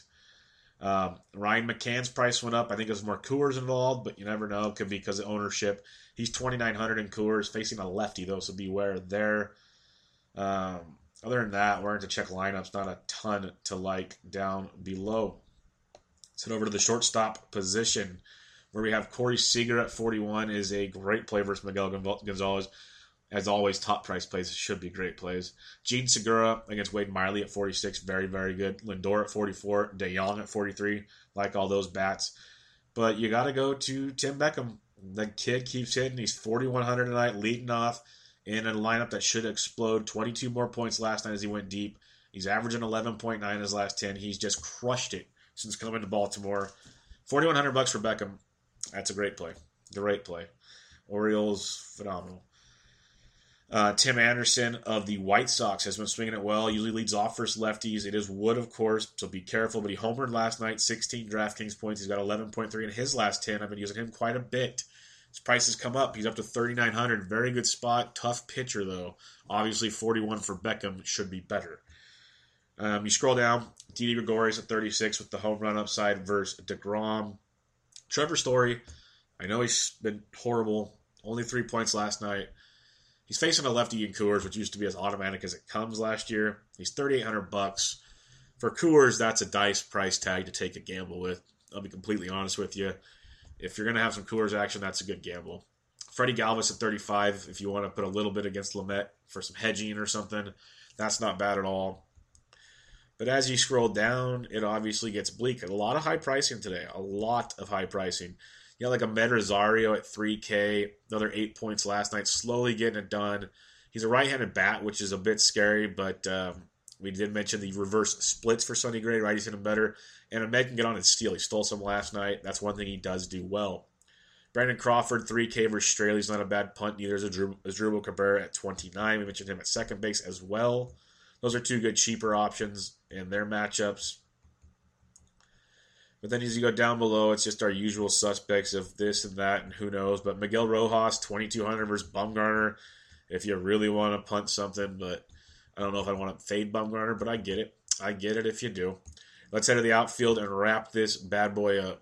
Ryan McCann's price went up. I think there's more Coors involved, but you never know. Could be because of ownership. He's 2,900 in Coors, facing a lefty, though, so beware there. Other than that, we're going to check lineups. Not a ton to like down below. Let's head over to the shortstop position, where we have Corey Seager at 41 is a great play versus Miguel Gonzalez. As always, top price plays should be great plays. Gene Segura against Wade Miley at 46, very, very good. Lindor at 44, DeYoung at 43, like all those bats. But you got to go to Tim Beckham. The kid keeps hitting. He's 4,100 tonight, leading off in a lineup that should explode. 22 more points last night as he went deep. He's averaging 11.9 his last 10. He's just crushed it since coming to Baltimore. $4,100 for Beckham. That's a great play. Great play. Orioles, phenomenal. Tim Anderson of the White Sox has been swinging it well. Usually leads off versus lefties. It is Wood, of course, so be careful. But he homered last night, 16 DraftKings points. He's got 11.3 in his last 10. I've been using him quite a bit. His price has come up. He's up to 3,900. Very good spot. Tough pitcher, though. Obviously, 41 for Beckham should be better. You scroll down. Didi Gregorius at 36 with the home run upside versus DeGrom. Trevor Story, I know he's been horrible. Only 3 points last night. He's facing a lefty in Coors, which used to be as automatic as it comes last year. He's $3,800. For Coors, that's a dice price tag to take a gamble with. I'll be completely honest with you. If you're going to have some Coors action, that's a good gamble. Freddie Galvis at 35, if you want to put a little bit against Lamet for some hedging or something, that's not bad at all. But as you scroll down, it obviously gets bleak. A lot of high pricing today. A lot of high pricing. You know, like Ahmed Rosario at 3K, another 8 points last night, slowly getting it done. He's a right-handed bat, which is a bit scary, but we did mention the reverse splits for Sonny Gray. Righties hit him better. And Ahmed can get on and steal. He stole some last night. That's one thing he does do well. Brandon Crawford, 3K versus Straley's not a bad punt. Neither is Asdrubal Cabrera at 29. We mentioned him at second base as well. Those are two good cheaper options in their matchups. But then as you go down below, it's just our usual suspects of this and that and who knows. But Miguel Rojas, 2,200 versus Bumgarner. If you really want to punt something, but I don't know if I want to fade Bumgarner, but I get it. I get it if you do. Let's head to the outfield and wrap this bad boy up.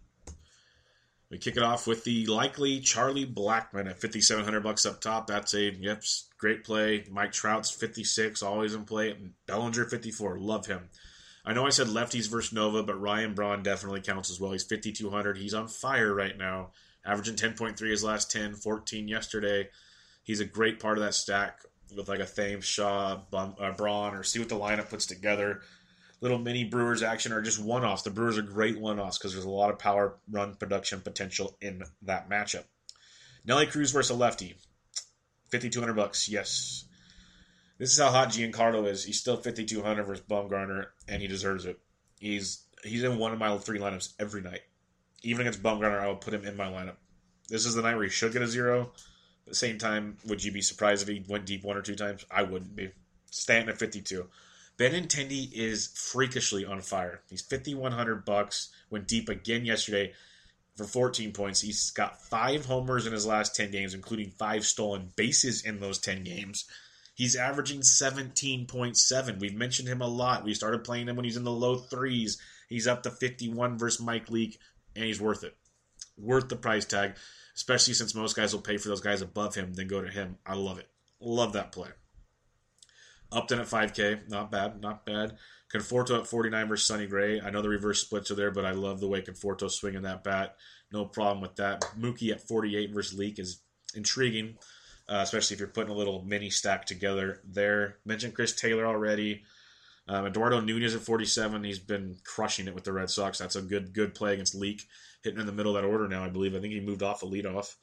We kick it off with the likely Charlie Blackmon at $5,700 up top. That's a great play. Mike Trout's 56, always in play. Bellinger 54, love him. I know I said lefties versus Nova, but Ryan Braun definitely counts as well. He's 5,200. He's on fire right now, averaging 10.3 his last 10, 14 yesterday. He's a great part of that stack with like a Thames, Shaw, Braun, or see what the lineup puts together. Little mini Brewers action or just one-offs. The Brewers are great one-offs because there's a lot of power run production potential in that matchup. Nelly Cruz versus a lefty. $5,200. Yes. This is how hot Giancarlo is. He's still 5,200 versus Bumgarner, and he deserves it. He's in one of my 3 lineups every night. Even against Bumgarner, I will put him in my lineup. This is the night where he should get a 0. At the same time, would you be surprised if he went deep 1 or 2 times? I wouldn't be. Stanton at 52. Benintendi is freakishly on fire. He's $5,100. Went deep again yesterday for 14 points. He's got 5 homers in his last 10 games, including 5 stolen bases in those 10 games. He's averaging 17.7. We've mentioned him a lot. We started playing him when he's in the low 3s. He's up to 51 versus Mike Leake, and he's worth it. Worth the price tag, especially since most guys will pay for those guys above him, then go to him. I love it. Love that play. Upton at 5K. Not bad. Not bad. Conforto at 49 versus Sonny Gray. I know the reverse splits are there, but I love the way Conforto's swinging that bat. No problem with that. Mookie at 48 versus Leake is intriguing, especially if you're putting a little mini stack together there. Mentioned Chris Taylor already. Eduardo Nunez at 47. He's been crushing it with the Red Sox. That's a good play against Leake. Hitting in the middle of that order now, I believe. I think he moved off a leadoff.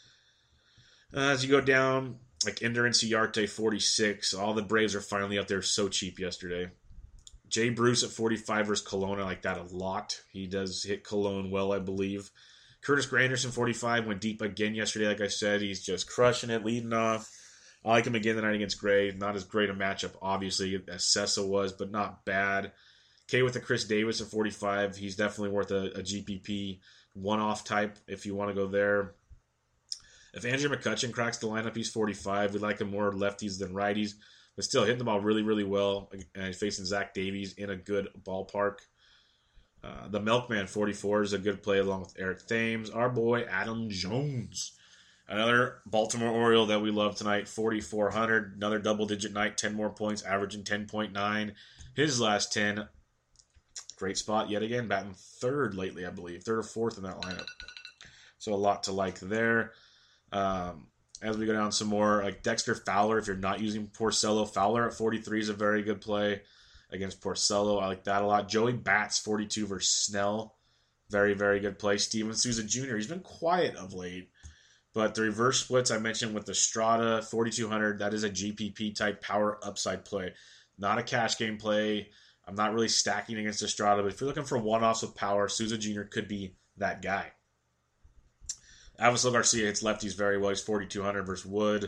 As you go down, like Ender Inciarte, 46. All the Braves are finally out there so cheap yesterday. Jay Bruce at 45 versus Cologne. I like that a lot. He does hit Cologne well, I believe. Curtis Granderson, 45. Went deep again yesterday, like I said. He's just crushing it, leading off. I like him again tonight against Gray. Not as great a matchup, obviously, as Sessa was, but not bad. K with the Chris Davis at 45. He's definitely worth a GPP one-off type if you want to go there. If Andrew McCutchen cracks the lineup, he's 45. We like him more lefties than righties, but still hitting the ball really, really well. And he's facing Zach Davies in a good ballpark. The Milkman, 44, is a good play along with Eric Thames. Our boy, Adam Jones. Another Baltimore Oriole that we love tonight, 4,400. Another double-digit night, 10 more points, averaging 10.9. His last 10. Great spot yet again, batting 3rd lately, I believe. 3rd or 4th in that lineup. So a lot to like there. As we go down some more, like Dexter Fowler, if you're not using Porcello, Fowler at 43 is a very good play against Porcello. I like that a lot. Joey Bats, 42 versus Snell. Very, very good play. Steven Souza Jr., he's been quiet of late. But the reverse splits I mentioned with the Strada, 4,200, that is a GPP type power upside play. Not a cash game play. I'm not really stacking against the Strada, but if you're looking for one-offs with power, Souza Jr. could be that guy. Avisel Garcia hits lefties very well. He's 4,200 versus Wood.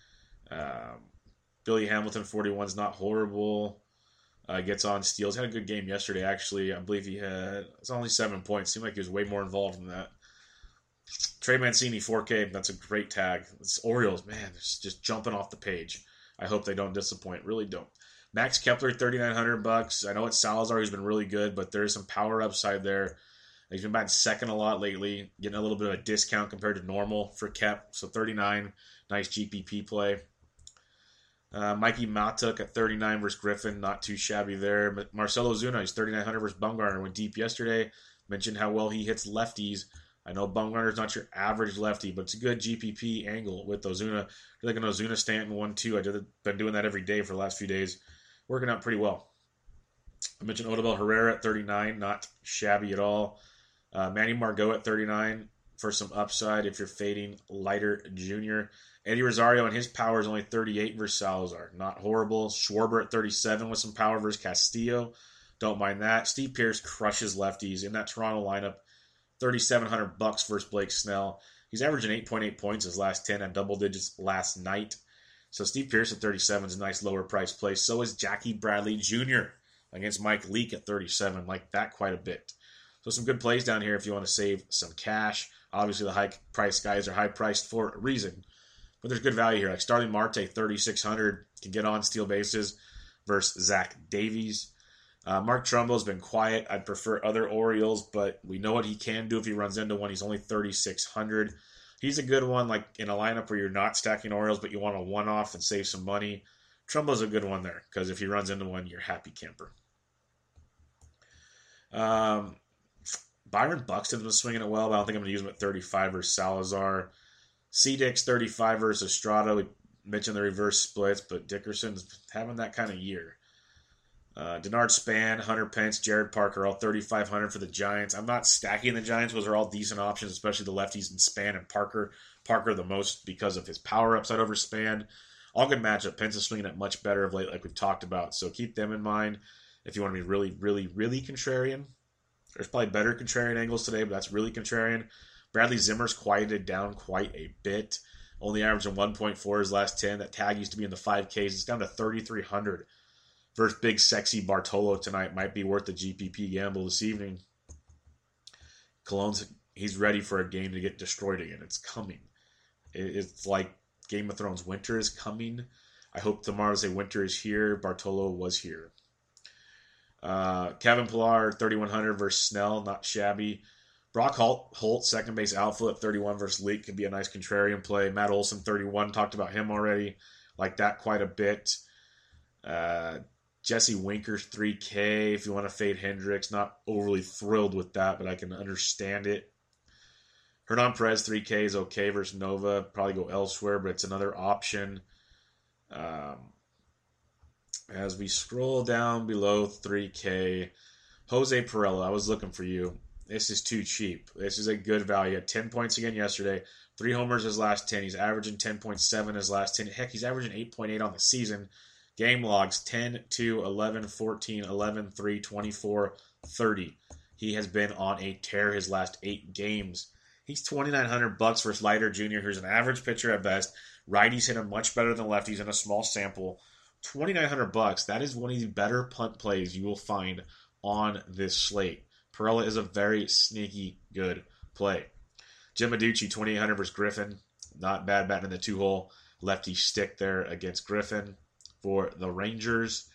Billy Hamilton, 41 is not horrible. Gets on steals. Had a good game yesterday, actually. I believe it's only 7 points. Seemed like he was way more involved in that. Trey Mancini, 4K. That's a great tag. It's Orioles, man, it's just jumping off the page. I hope they don't disappoint. Really don't. Max Kepler, $3,900. I know it's Salazar who's been really good, but there's some power upside there. He's been batting second a lot lately, getting a little bit of a discount compared to normal for Kep. So 39, nice GPP play. Mikey Matuk at 39 versus Griffin, not too shabby there. But Marcelo Ozuna, he's 3,900 versus Bumgarner. Went deep yesterday. Mentioned how well he hits lefties. I know Bumgarner's not your average lefty, but it's a good GPP angle with Ozuna. I feel like an Ozuna Stanton 1-2. I've been doing that every day for the last few days. Working out pretty well. I mentioned Odubel Herrera at 39, not shabby at all. Manny Margot at 39 for some upside if you're fading Leiter Jr. Eddie Rosario and his power is only 38 versus Salazar. Not horrible. Schwarber at 37 with some power versus Castillo. Don't mind that. Steve Pearce crushes lefties in that Toronto lineup. $3,700 versus Blake Snell. He's averaging 8.8 points his last 10 at double digits last night. So Steve Pearce at 37 is a nice lower price play. So is Jackie Bradley Jr. against Mike Leake at 37. Like that quite a bit. So some good plays down here if you want to save some cash. Obviously, the high-priced guys are high-priced for a reason. But there's good value here. Like Starling Marte, 3,600, can get on steal bases versus Zach Davies. Mark Trumbo's been quiet. I'd prefer other Orioles, but we know what he can do if he runs into one. He's only 3,600. He's a good one, like in a lineup where you're not stacking Orioles, but you want a one-off and save some money. Trumbo's a good one there, because if he runs into one, you're happy camper. Byron Buxton's been swinging it well, but I don't think I'm going to use him at 35 versus Salazar. C-Dix 35 versus Estrada. We mentioned the reverse splits, but Dickerson's having that kind of year. Denard Span, Hunter Pence, Jared Parker, all 3,500 for the Giants. I'm not stacking the Giants. Those are all decent options, especially the lefties in Span and Parker. Parker the most because of his power upside over Span. All good matchup. Pence is swinging it much better of late, like we've talked about. So keep them in mind if you want to be really, really, really contrarian. There's probably better contrarian angles today, but that's really contrarian. Bradley Zimmer's quieted down quite a bit. Only averaging 1.4 his last 10. That tag used to be in the 5Ks. It's down to 3,300. Versus big sexy Bartolo tonight might be worth the GPP gamble this evening. Cologne's, he's ready for a game to get destroyed again. It's coming. It's like Game of Thrones. Winter is coming. I hope tomorrow say winter is here. Bartolo was here. Kevin Pillar, 3,100 versus Snell. Not shabby. Brock Holt, second base outfield at 31 versus Leak. Could be a nice contrarian play. Matt Olson, 31. Talked about him already. Like that quite a bit. Jesse Winker's 3K if you want to fade Hendricks. Not overly thrilled with that, but I can understand it. Hernan Perez 3K is okay versus Nova. Probably go elsewhere, but it's another option. As we scroll down below 3K, Jose Pirela, I was looking for you. This is too cheap. This is a good value. 10 points again yesterday. 3 homers his last 10. He's averaging 10.7 his last 10. Heck, he's averaging 8.8 on the season. Game logs 10, 2, 11, 14, 11, 3, 24, 30. He has been on a tear his last 8 games. He's $2,900 versus Leiter Jr., who's an average pitcher at best. Righties hit him much better than lefties in a small sample. $2,900. That is one of the better punt plays you will find on this slate. Pirela is a very sneaky good play. Jim Adducci, 2,800 versus Griffin. Not bad batting in the 2-hole. Lefty stick there against Griffin for the Rangers.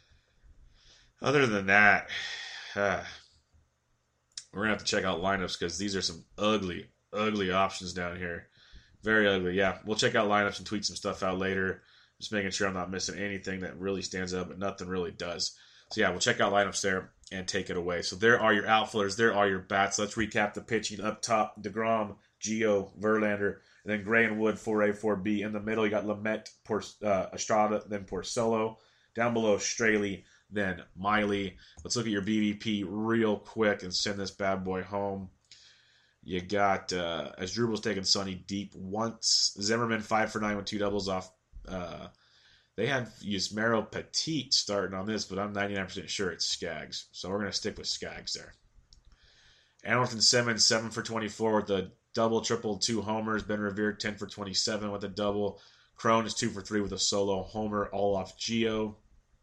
Other than that, we're going to have to check out lineups because these are some ugly, ugly options down here. Very ugly. Yeah, we'll check out lineups and tweet some stuff out later. Just making sure I'm not missing anything that really stands out, but nothing really does. So yeah, we'll check out lineups there and take it away. So there are your outfielders. There are your bats. Let's recap the pitching up top. DeGrom, Gio, Verlander, and then Gray and Wood, 4A, 4B. In the middle, you got Lamet, Estrada, then Porcello. Down below, Straley, then Miley. Let's look at your BVP real quick and send this bad boy home. You got, as Drupal's taking Sonny deep once. Zimmerman, 5 for 9 with 2 doubles off. They had Yusmeiro Petit starting on this, but I'm 99% sure it's Skaggs. So we're going to stick with Skaggs there. Andrelton Simmons, 7 for 24 with a double, triple, 2 homers. Ben Revere, 10 for 27 with a double. Crone is 2 for 3 with a solo homer, all off Gio.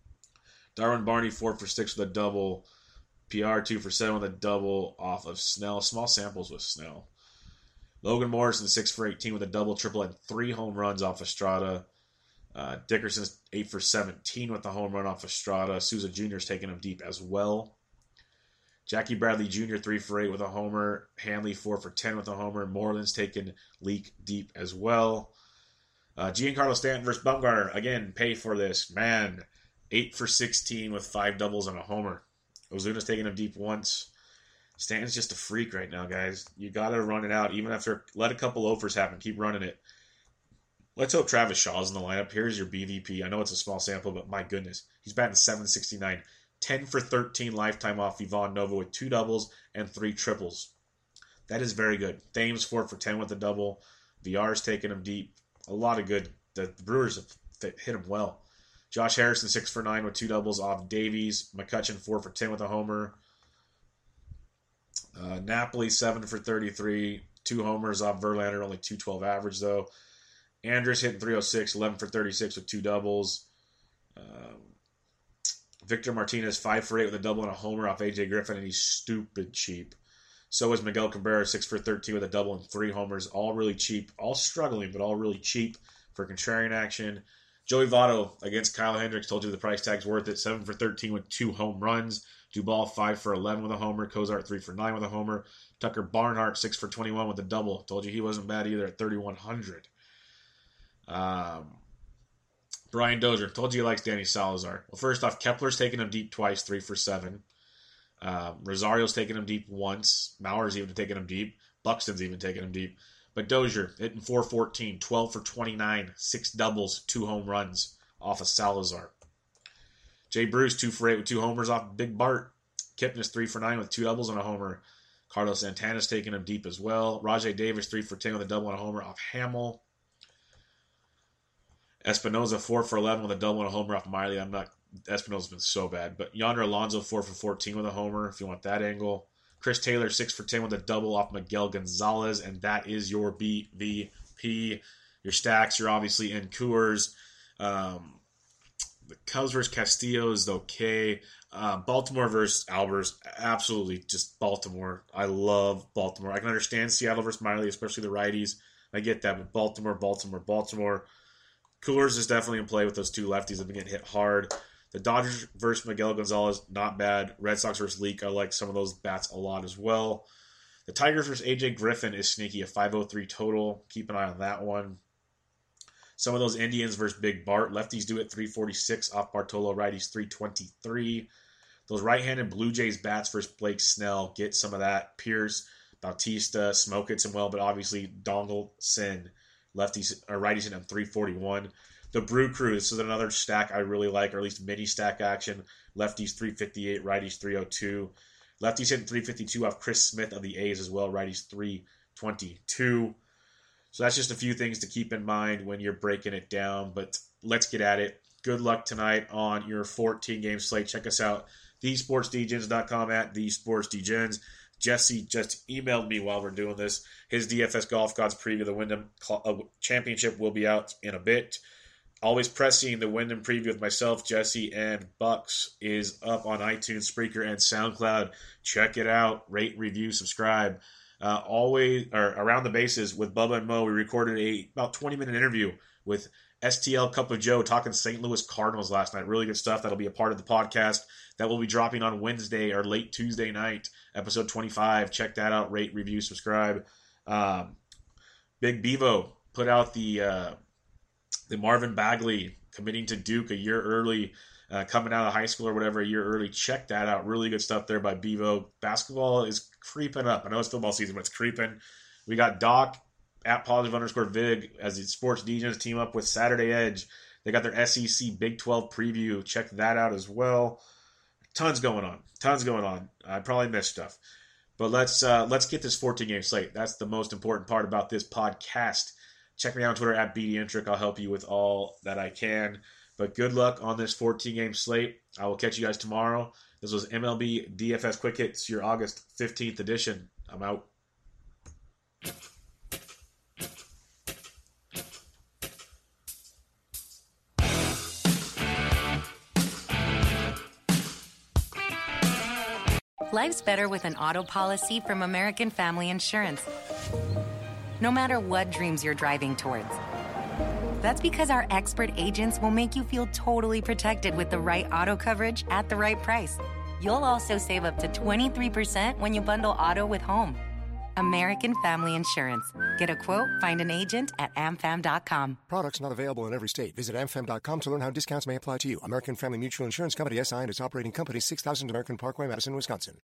Darwin Barney, 4 for 6 with a double. PR, 2 for 7 with a double off of Snell. Small samples with Snell. Logan Morrison, 6 for 18 with a double, triple, and 3 home runs off Estrada. Dickerson's 8 for 17 with the home run off Estrada. Souza Jr. is taking him deep as well. Jackie Bradley Jr. 3 for 8 with a homer. Hanley 4 for 10 with a homer. Moreland's taking Leak deep as well. Giancarlo Stanton versus Bumgarner. Again, pay for this. Man, 8 for 16 with 5 doubles and a homer. Ozuna's taking him deep once. Stanton's just a freak right now, guys. You got to run it out. Even after, let a couple offers happen. Keep running it. Let's hope Travis Shaw's in the lineup. Here's your BVP. I know it's a small sample, but my goodness. He's batting .769. 10 for 13 lifetime off Ivan Nova with 2 doubles and 3 triples. That is very good. Thames 4 for 10 with a double. VR's taking him deep. A lot of good. The Brewers have hit him well. Josh Harrison 6 for 9 with 2 doubles off Davies. McCutchen 4 for 10 with a homer. Napoli 7 for 33. 2 homers off Verlander. Only 212 average though. Andrus hitting 306, 11 for 36 with 2 doubles. Victor Martinez, 5 for 8 with a double and a homer off A.J. Griffin, and he's stupid cheap. So is Miguel Cabrera, 6 for 13 with a double and 3 homers. All really cheap. All struggling, but all really cheap for contrarian action. Joey Votto against Kyle Hendricks. Told you the price tag's worth it. 7 for 13 with 2 home runs. Duvall, 5 for 11 with a homer. Cozart, 3 for 9 with a homer. Tucker Barnhart, 6 for 21 with a double. Told you he wasn't bad either at 3,100. Brian Dozier. Told you he likes Danny Salazar. Well, first off, Kepler's taken him deep twice, 3 for 7. Rosario's taken him deep once. Mauer's even taken him deep. Buxton's even taken him deep. But Dozier hitting 414, 12 for 29, 6 doubles, 2 home runs off of Salazar. Jay Bruce, 2 for 8 with 2 homers off Big Bart. Kipnis, 3 for 9 with 2 doubles and a homer. Carlos Santana's taking him deep as well. Rajay Davis, 3 for 10 with a double and a homer off Hamill. Espinoza, 4 for 11 with a double and a homer off Miley. Espinoza's been so bad. But Yonder Alonso, 4 for 14 with a homer, if you want that angle. Chris Taylor, 6 for 10 with a double off Miguel Gonzalez, and that is your BVP. Your stacks, you're obviously in Coors. The Cubs versus Castillo is okay. Baltimore versus Albers, absolutely just Baltimore. I love Baltimore. I can understand Seattle versus Miley, especially the righties. I get that, but Baltimore. Coors is definitely in play with those 2 lefties that have been getting hit hard. The Dodgers versus Miguel Gonzalez, not bad. Red Sox versus Leak, I like some of those bats a lot as well. The Tigers versus AJ Griffin is sneaky, a 503 total. Keep an eye on that one. Some of those Indians versus Big Bart. Lefties do it 346 off Bartolo. Righties 323. Those right-handed Blue Jays bats versus Blake Snell. Get some of that. Pierce, Bautista, Smoke it some well, but obviously Dongle, Sin. Lefties or righties in at 341. The Brew Crew, this is another stack I really like, or at least mini stack action. Lefties 358, righties 302. Lefties hitting 352 off Chris Smith of the A's as well, righties 322. So that's just a few things to keep in mind when you're breaking it down, but let's get at it. Good luck tonight on your 14-game slate. Check us out, thesportsdgens.com at thesportsdgens. Jesse just emailed me while we're doing this. His DFS Golf Gods preview, the Wyndham Championship, will be out in a bit. Always Pressing, the Wyndham preview with myself, Jesse, and Bucks is up on iTunes, Spreaker, and SoundCloud. Check it out. Rate, review, subscribe. Around the Bases with Bubba and Mo. We recorded about 20-minute interview with STL Cup of Joe talking St. Louis Cardinals last night. Really good stuff. That'll be a part of the podcast. That will be dropping on Wednesday or late Tuesday night, episode 25. Check that out. Rate, review, subscribe. Big Bevo put out the Marvin Bagley committing to Duke a year early, coming out of high school or whatever a year early. Check that out. Really good stuff there by Bevo. Basketball is creeping up. I know it's football season, but it's creeping. We got Doc at +_Vig as the Sports DJs team up with Saturday Edge. They got their SEC Big 12 preview. Check that out as well. Tons going on. I probably missed stuff. But let's get this 14-game slate. That's the most important part about this podcast. Check me out on Twitter at BDintric. I'll help you with all that I can. But good luck on this 14-game slate. I will catch you guys tomorrow. This was MLB DFS Quick Hits, your August 15th edition. I'm out. Life's better with an auto policy from American Family Insurance. No matter what dreams you're driving towards. That's because our expert agents will make you feel totally protected with the right auto coverage at the right price. You'll also save up to 23% when you bundle auto with home. American Family Insurance. Get a quote, find an agent at amfam.com. Products not available in every state. Visit amfam.com to learn how discounts may apply to you. American Family Mutual Insurance Company, SI and its operating company, 6000 American Parkway, Madison, Wisconsin.